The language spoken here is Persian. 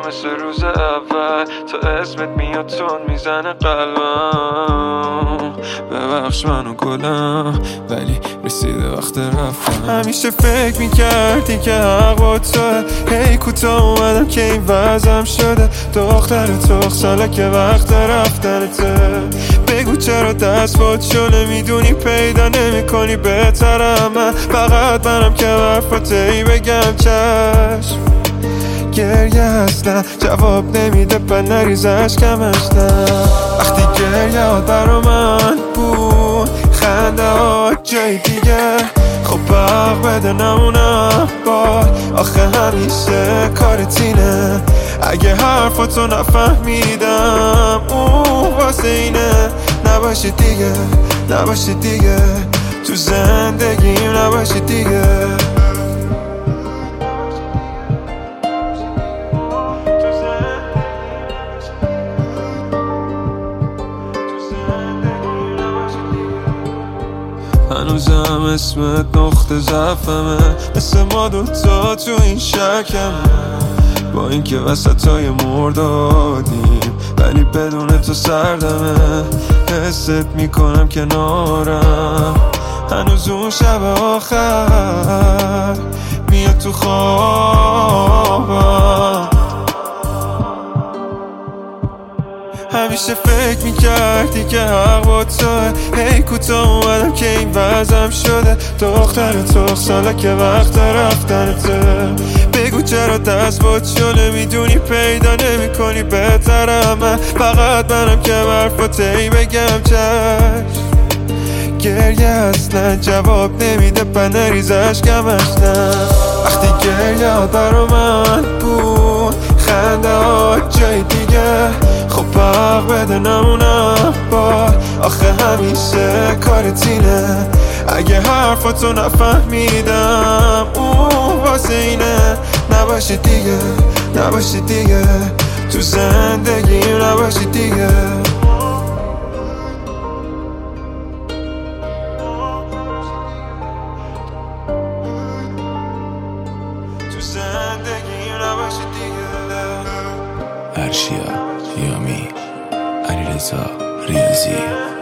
مثل روز اول، تا اسمت میاد تون میزنه قلبم. ببخش منو گلم، ولی رسیده وقت رفتن. همیشه فکر میکردی که حق با توه، هی کوتاه اومدم که این وضعم شده. دختر ساله که وقت رفتنته. بگو چرا دست باد شده، میدونی پیدا نمی کنی بهترم. من فقط منم که برفاتی بگم چشم. گریه اصلا جواب نمیده، پر نریزش کمش نه. وقتی گریه ها برا من بود، خنده ها جای دیگه. خب حق بده نمونم باد، آخه همیشه کارتینه. اگه حرفاتو نفهمیدم اون واسه اینه. نباشی دیگه، نباشی دیگه تو زندگیم، نباشی دیگه. هنوزم اسمت نقطه ضعفمه، مثل ما دوتا تو این شکمه. با اینکه وسطای مردادیم، ولی بدون تو سردمه. حست میکنم کنارم، هنوز اون شب آخر میاد تو خوابم. همیشه فکر میکردی که حق با توه، هی کوتاه اومدم که این وضعم شده. دختر ساله که وقت رفتنته. بگو چرا دست باد شده، میدونی پیدا نمی کنی بهترم. من فقط منم که برفاتی بگم چشم. گریه اصلا جواب نمیده، پر نریزش کمش نه. وقتی گریه ها برا من بود، خنده ها جای دیگه. خب حق بده نمونم باد، آخه همیشه کارتینه. اگه حرفاتو نفهمیدم اون واسه اینه. نباشی دیگه، نباشی دیگه تو زندگیم، نباشی دیگه. تو زندگیم نباشی دیگه. ارشیا یامی، علیرضا ریاضی.